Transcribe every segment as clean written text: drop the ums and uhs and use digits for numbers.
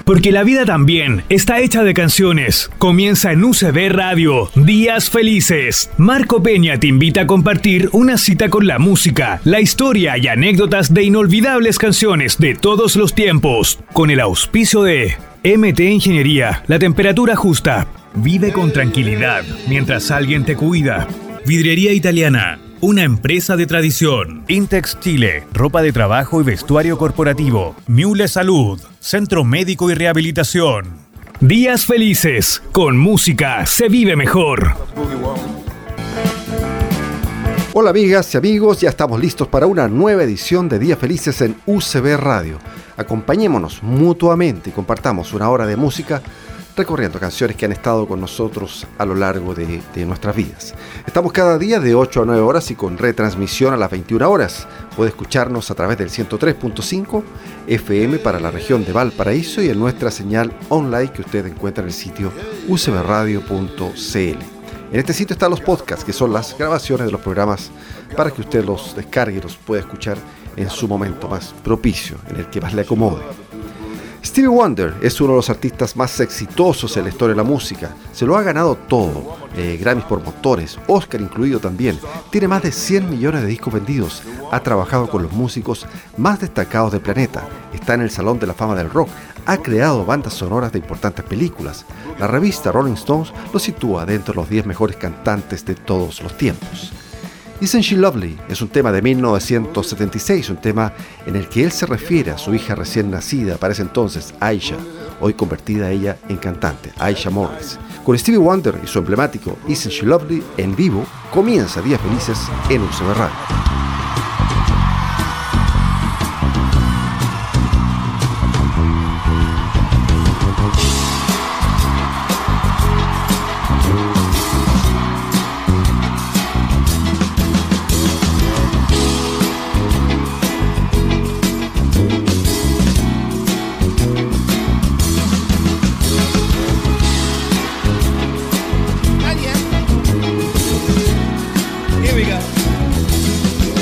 porque la vida también está hecha de canciones. Comienza en UCB Radio, Días Felices. Marco Peña te invita a compartir una cita con la música, la historia y anécdotas de inolvidables canciones de todos los tiempos, con el auspicio de MT Ingeniería, la temperatura justa. Vive con tranquilidad mientras alguien te cuida. Vidriería Italiana, una empresa de tradición. Intex Chile, ropa de trabajo y vestuario corporativo. Miule Salud, centro médico y rehabilitación. Días Felices, con música se vive mejor. Hola amigas y amigos, ya estamos listos para una nueva edición de Días Felices en UCB Radio. Acompañémonos mutuamente y compartamos una hora de música recorriendo canciones que han estado con nosotros a lo largo de nuestras vidas. Estamos cada día de 8 a 9 horas y con retransmisión a las 21 horas. Puede escucharnos a través del 103.5 FM para la región de Valparaíso y en nuestra señal online que usted encuentra en el sitio ucbradio.cl. En este sitio están los podcasts, que son las grabaciones de los programas para que usted los descargue y los pueda escuchar en su momento más propicio, en el que más le acomode. Stevie Wonder es uno de los artistas más exitosos en la historia de la música. Se lo ha ganado todo, Grammys por montones, Oscar incluido también. Tiene más de 100 millones de discos vendidos. Ha trabajado con los músicos más destacados del planeta. Está en el Salón de la Fama del Rock. Ha creado bandas sonoras de importantes películas. La revista Rolling Stones lo sitúa dentro de los 10 mejores cantantes de todos los tiempos. Isn't She Lovely es un tema de 1976, un tema en el que él se refiere a su hija recién nacida, para ese entonces, Aisha, hoy convertida ella en cantante, Aisha Morris. Con Stevie Wonder y su emblemático Isn't She Lovely en vivo, comienza Días Felices en UCB Radio. Here we go.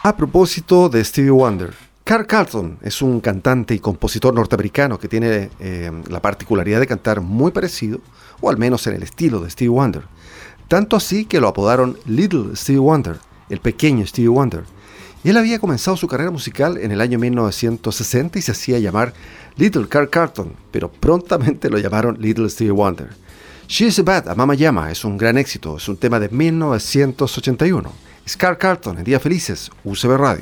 A propósito de Stevie Wonder, Carl Carlton es un cantante y compositor norteamericano que tiene la particularidad de cantar muy parecido, o al menos en el estilo de Stevie Wonder. Tanto así que lo apodaron Little Stevie Wonder, el pequeño Stevie Wonder. Y él había comenzado su carrera musical en el año 1960 y se hacía llamar Little Carl Carlton, pero prontamente lo llamaron Little Stevie Wonder. She's a Bad, a Mama Llama, es un gran éxito, es un tema de 1981. Es Carl Carlton en Días Felices, UCB Radio.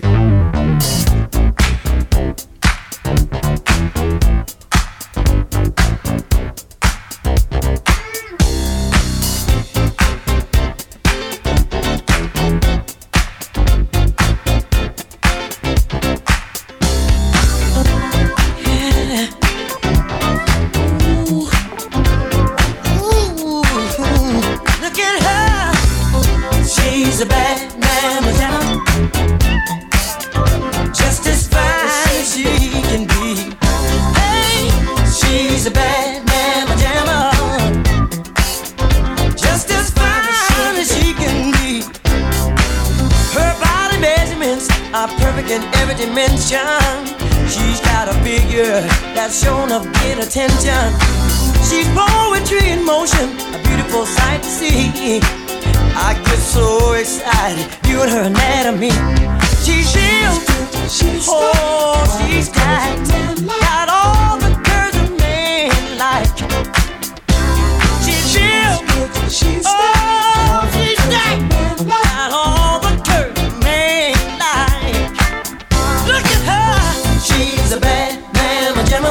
She's got a figure that's shown up get attention. She's poetry in motion, a beautiful sight to see. I get so excited viewing her anatomy. She's real, oh, she's tight, got all the curves a man like. She's real, oh, she's tight, got all the curves a man like. Look at her, she's a bad mamma jamma,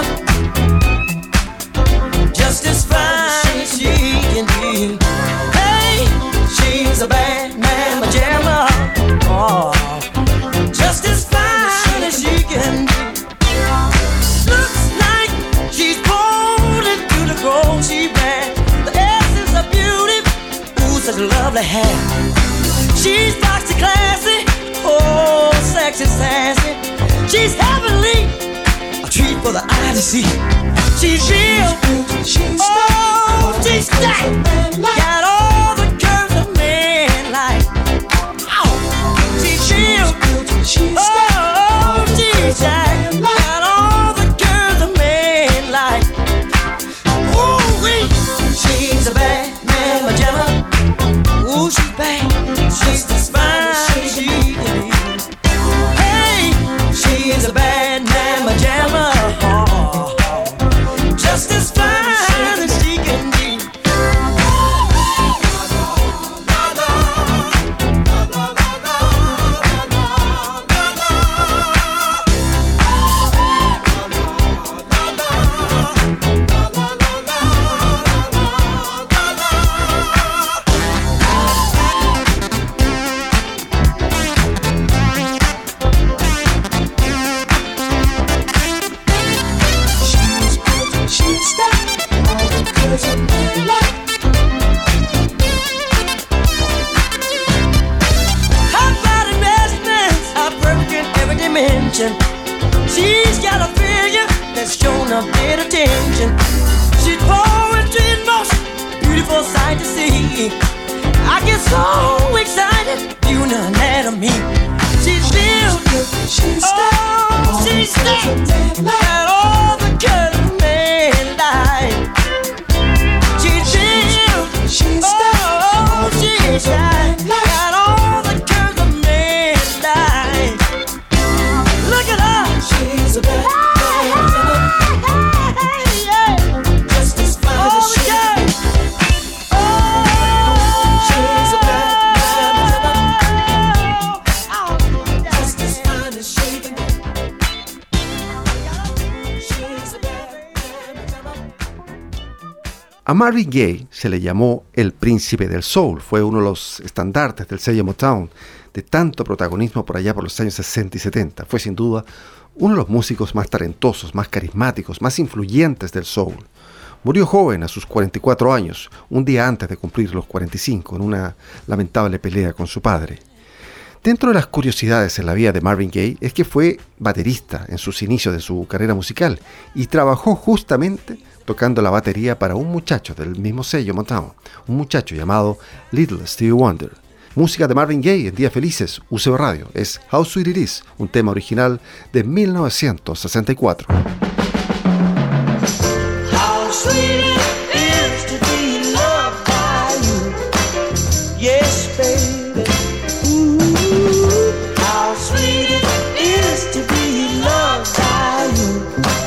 just as fine as she can be. Hey, she's a bad mamma jamma, oh, just as fine as she can be. Looks like she's pulled into the gold. She bad, the essence of beauty, ooh, such lovely hair. She's foxy classy, oh, sexy sassy. She's heavenly, a treat for the eye to see. She's real, oh, she's stacked, got all the curves a man like. Oh, she's real, oh, she's stacked, got all the curves a man like. Ooh, wee, she's a bad mamma jamma. Ooh, she's bad, she's as fine as she can be. She's a bad mamma jamma, oh, just as fine as she can be. She's got a figure that's shown a bit of attention. She's poetry in motion, beautiful sight to see. I get so excited viewing her anatomy. She's real, oh, she's stacked, got all the curves a man like. She's real, oh, she's stacked, got all the curves a man like. Look at her, she's a bad mamma, just as fine as she can. Oh, she's a bad mamma, just as fine as she can. She's a bad mamma. A Marvin Gaye se le llamó el príncipe del soul, fue uno de los estandartes del sello Motown, de tanto protagonismo por allá por los años 60 y 70. Fue sin duda uno de los músicos más talentosos, más carismáticos, más influyentes del soul. Murió joven a sus 44 años, un día antes de cumplir los 45, en una lamentable pelea con su padre. Dentro de las curiosidades en la vida de Marvin Gaye es que fue baterista en sus inicios de su carrera musical y trabajó justamente tocando la batería para un muchacho del mismo sello Motown, un muchacho llamado Little Stevie Wonder. Música de Marvin Gaye en Días Felices, UCB Radio. Es How Sweet It Is, un tema original de 1964. How sweet it is to be loved by you. Yes, baby. Ooh, how sweet it is to be loved by you.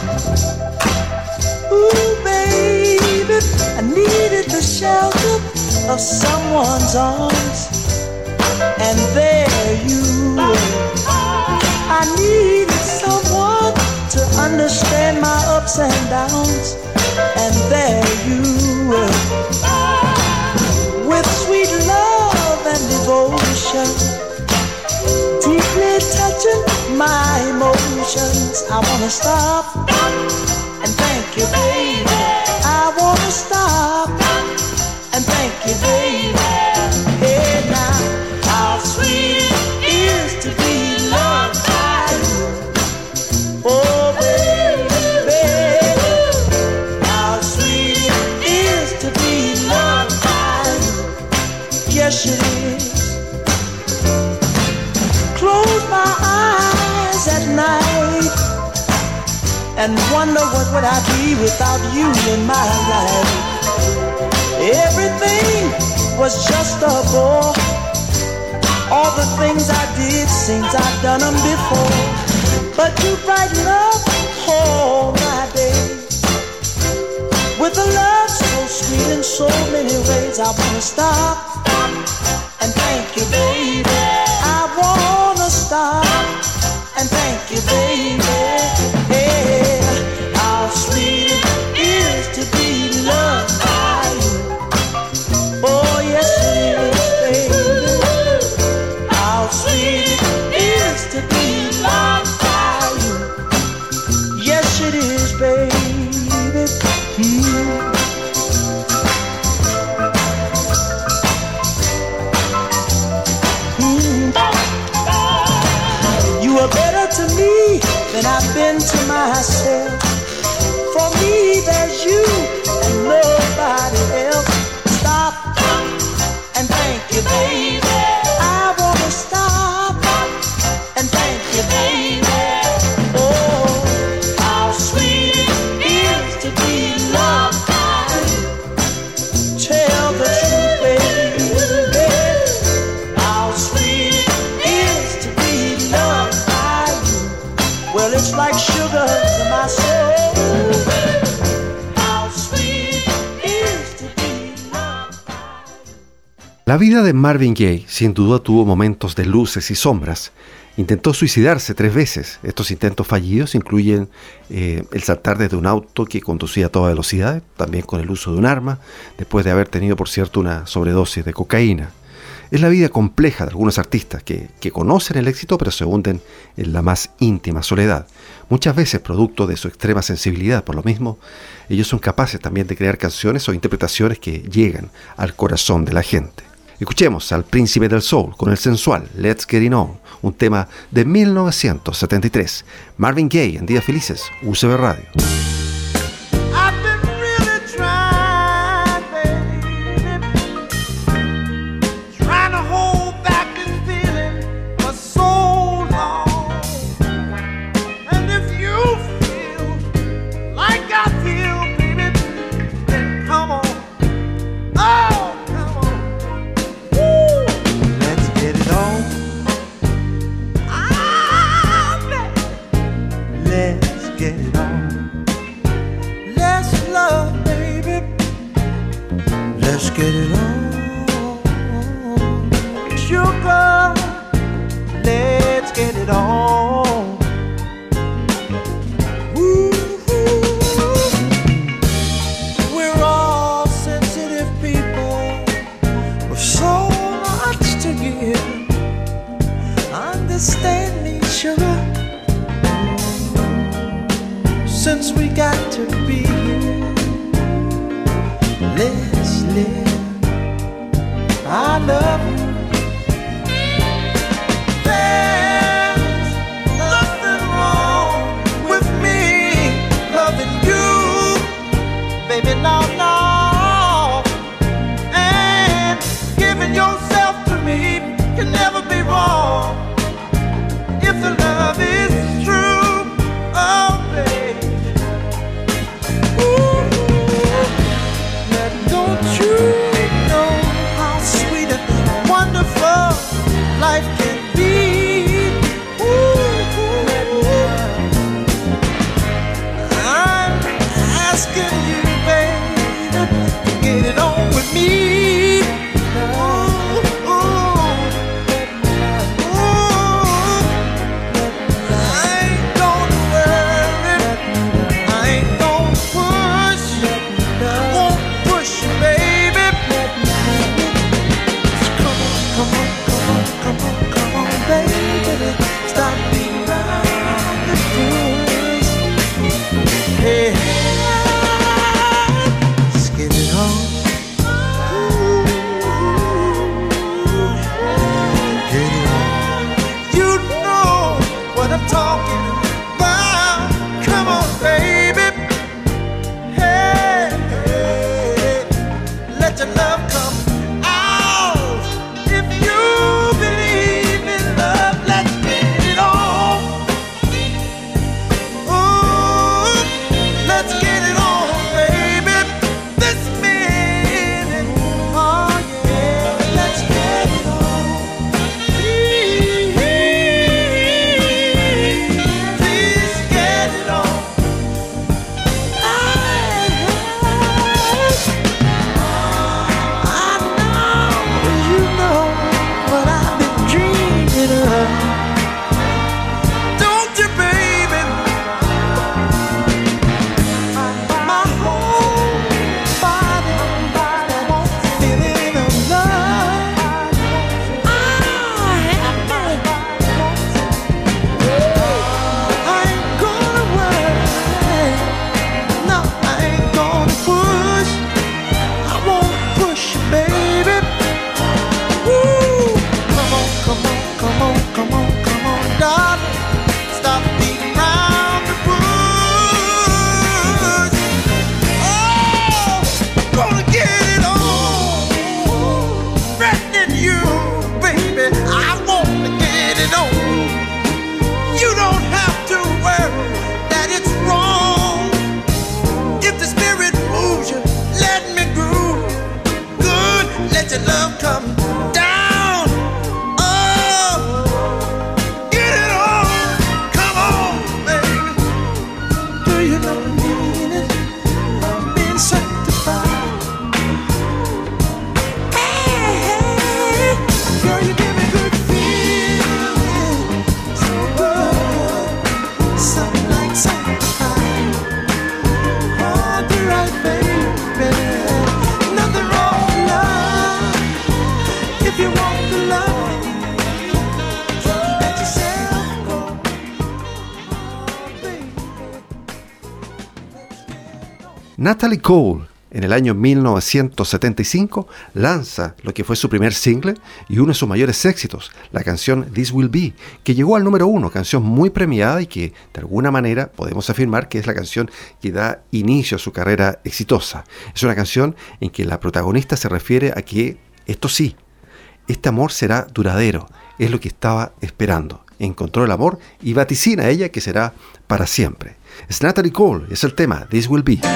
Ooh, baby, I needed the shelter of someone's arms, and there you were. I needed someone to understand my ups and downs, and there you were. With sweet love and devotion, deeply touching my emotions. I wanna stop and thank you, baby. I wanna stop and thank you, baby. Hey now, how sweet it is to be loved by you. Oh baby, baby, how sweet it is to be loved by you. Yes it is. Close my eyes at night and wonder what would I be without you in my life. Everything was just a bore. All the things I did seems I've done them before. But you brighten up all my days with a love so sweet in so many ways. I wanna stop and thank you, baby. I wanna stop and thank you, baby. Yeah, how sweet it is to be loved by you. Oh yes it is, baby. How sweet it is to be loved by you. Yes it is, baby. You are better to me than I've been to myself. For me there's you and nobody else. Stop and thank you, baby. I wanna stop and thank you, baby. Oh, how sweet it is to be loved by you. Tell the truth, baby. How sweet it is to be loved by you. Well, it's like sugar to my soul. La vida de Marvin Gaye sin duda tuvo momentos de luces y sombras. Intentó suicidarse 3 veces. Estos intentos fallidos incluyen el saltar desde un auto que conducía a toda velocidad, también con el uso de un arma, después de haber tenido, por cierto, una sobredosis de cocaína. Es la vida compleja de algunos artistas que conocen el éxito pero se hunden en la más íntima soledad, muchas veces producto de su extrema sensibilidad. Por lo mismo, ellos son capaces también de crear canciones o interpretaciones que llegan al corazón de la gente. Escuchemos al príncipe del soul con el sensual Let's Get It On, un tema de 1973. Marvin Gaye en Días Felices, UCB Radio. Get it on, sugar, let's get it on. Ooh, we're all sensitive people with so much to give. Understand me, sugar, since we got to be here. Let's live. I love you. There's nothing wrong with me loving you, baby, no. And giving yourself to me, let your love come down. Oh, get it on, come on, baby. Do you know the meaning of being sanctified? Hey, girl, you give me good feeling, so good, something like sanctified. Hard to write, baby, nothing wrong with love. If you want the love, let yourself go, oh, baby. Natalie Cole, en el año 1975, lanza lo que fue su primer single y uno de sus mayores éxitos, la canción This Will Be, que llegó al número 1, canción muy premiada y que de alguna manera podemos afirmar que es la canción que da inicio a su carrera exitosa. Es una canción en que la protagonista se refiere a que, esto sí, este amor será duradero, es lo que estaba esperando. Encontró el amor y vaticina a ella que será para siempre. Es Natalie Cole, es el tema This Will Be.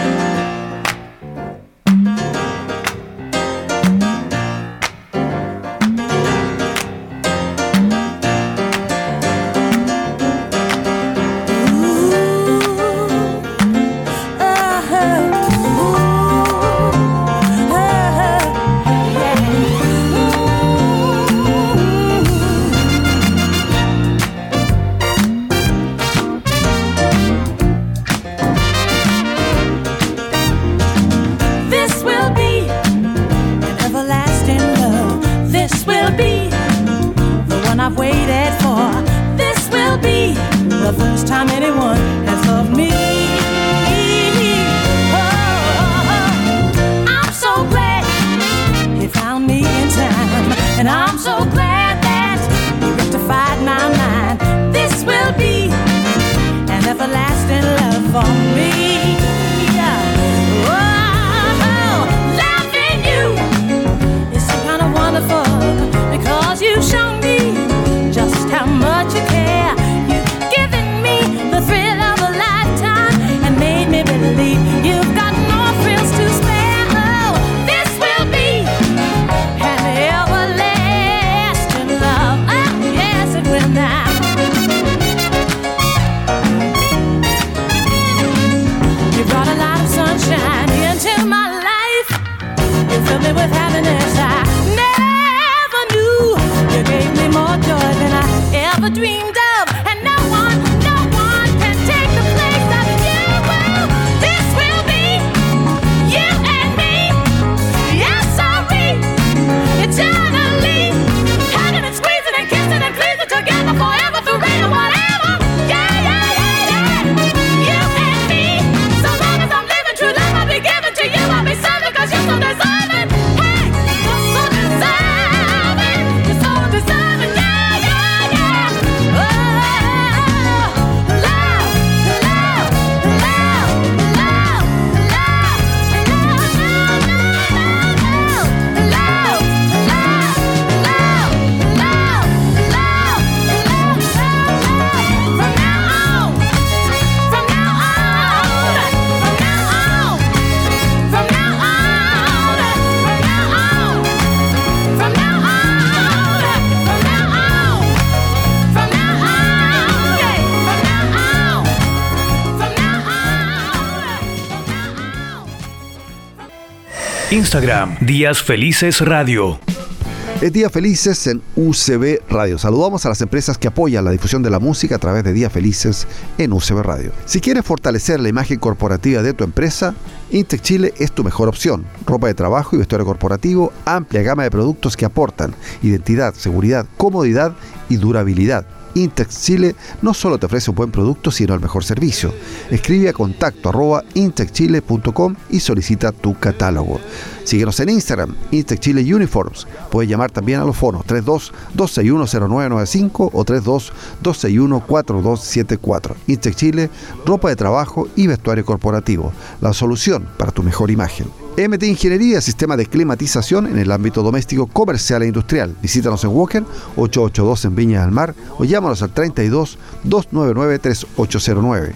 This will be an everlasting love. This will be the one I've waited for. This will be the first time anyone has loved me. Oh, I'm so glad he found me in time, and I'm so glad that he rectified my mind. This will be an everlasting love for me. Loving you is so kind of wonderful because you've shown me just how much you care. You've given me the thrill of a lifetime and made me believe you've got more thrills to spare. Oh, this will be an everlasting love. Oh, yes, it will now. You brought a lot of sunshine into my life. You filled me with happiness I never knew. You gave me more joy than I ever dreamed of. And no one can take the place of you. Well, this will be you and me. Yes, sorry, eternally. Hugging and squeezing and kissing and pleasing together forever, forever, whatever. Yeah, yeah, yeah, yeah. You and me. So long as I'm living true love, I'll be giving to you. I'll be serving 'cause you're so deserving. Hey, you're so deserving. You're so deserving. Yeah, yeah, yeah. Oh, love, love, love, love, Instagram, Días Felices Radio. Es Días Felices en UCB Radio. Saludamos a las empresas que apoyan la difusión de la música a través de Días Felices en UCB Radio. Si quieres fortalecer la imagen corporativa de tu empresa, Intec Chile es tu mejor opción. Ropa de trabajo y vestuario corporativo, amplia gama de productos que aportan identidad, seguridad, comodidad y durabilidad. Intex Chile no solo te ofrece un buen producto, sino el mejor servicio. Escribe a contacto@intexchile.com y solicita tu catálogo. Síguenos en Instagram, Intex Chile Uniforms. Puedes llamar también a los fonos 32-261-0995 o 32-261-4274. Intex Chile, ropa de trabajo y vestuario corporativo. La solución para tu mejor imagen. MT Ingeniería, sistema de climatización en el ámbito doméstico, comercial e industrial. Visítanos en Walker 882 en Viña del Mar o llámanos al 32-299-3809.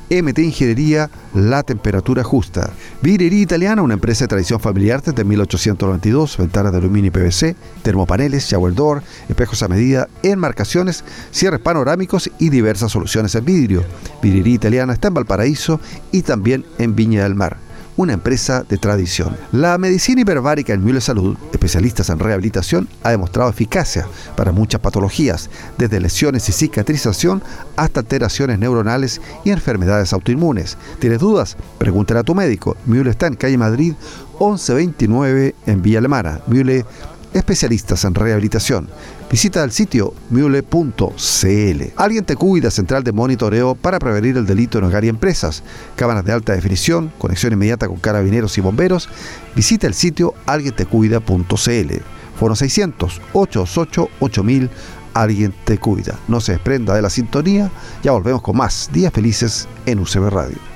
MT Ingeniería, la temperatura justa. Vidrería Italiana, una empresa de tradición familiar desde 1892, ventanas de aluminio y PVC, termopaneles, shower door, espejos a medida, enmarcaciones, cierres panorámicos y diversas soluciones en vidrio. Vidrería Italiana está en Valparaíso y también en Viña del Mar. Una empresa de tradición. La medicina hiperbárica en Müller Salud, especialistas en rehabilitación, ha demostrado eficacia para muchas patologías, desde lesiones y cicatrización hasta alteraciones neuronales y enfermedades autoinmunes. ¿Tienes dudas? Pregúntale a tu médico. Müller está en calle Madrid 1129 en Villa Alemana. Müller, especialistas en rehabilitación. Visita el sitio müller.cl. Alguien te cuida, central de monitoreo para prevenir el delito en hogar y empresas. Cámaras de alta definición, conexión inmediata con carabineros y bomberos. Visita el sitio alguientecuida.cl. Foro 600-888-8000. Alguien te cuida. No se desprenda de la sintonía. Ya volvemos con más Días Felices en UCB Radio.